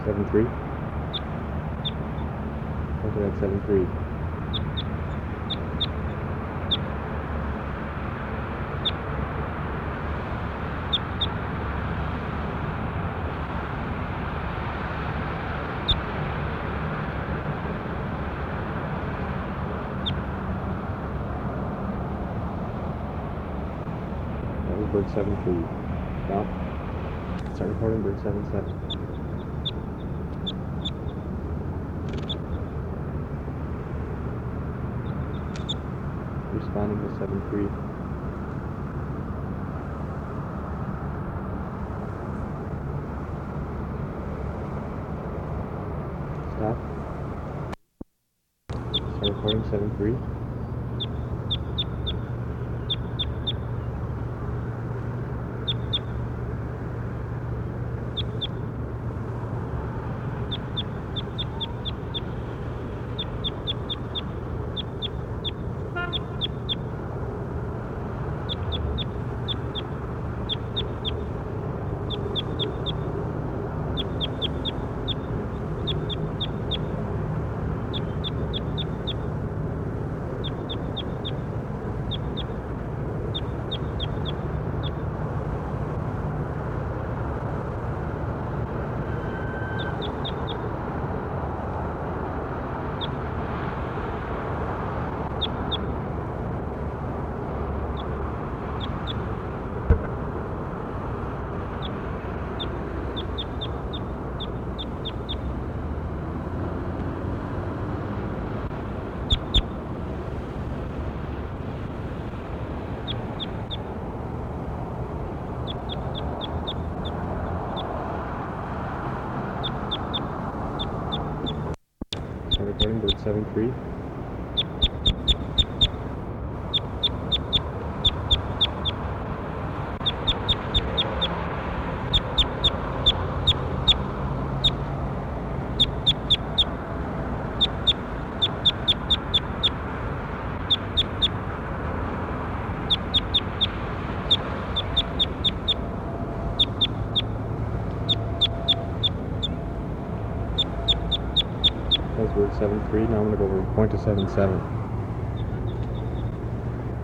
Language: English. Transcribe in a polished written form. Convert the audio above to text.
7-3. Something at 7-3. That was bird 7-3. Stop. Start recording bird 7-7. Responding to 7-3. Stop. Start recording 7-3. Recording bird 7-3. That was bird 7-3. Now I'm going to go over point to 7-7.